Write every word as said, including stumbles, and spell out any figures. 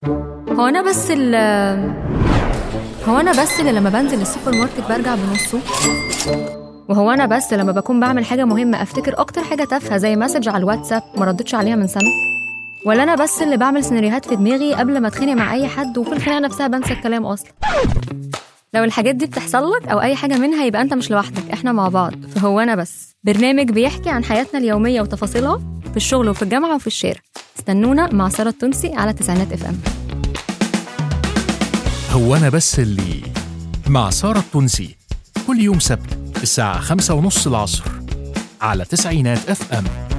هو انا بس ال هو انا بس اللي لما بنزل السوبر ماركت برجع بنصه؟ وهو انا بس لما بكون بعمل حاجه مهمه افتكر اكتر حاجه تافهه زي مسج على الواتساب ما ردتش عليها من سنه؟ ولا انا بس اللي بعمل سيناريوهات في دماغي قبل ما اتخانق مع اي حد وفي الخناقه نفسها بنسى الكلام اصلا؟ لو الحاجات دي بتحصل لك او اي حاجه منها يبقى انت مش لوحدك، احنا مع بعض. فهو انا بس برنامج بيحكي عن حياتنا اليوميه وتفاصيلها في الشغل وفي الجامعه وفي الشارع. استنونا مع سارة التونسي على تسعينات اف ام. هو أنا بس اللي مع سارة التونسي كل يوم سبت الساعة خمسة ونص العصر على تسعينات اف ام.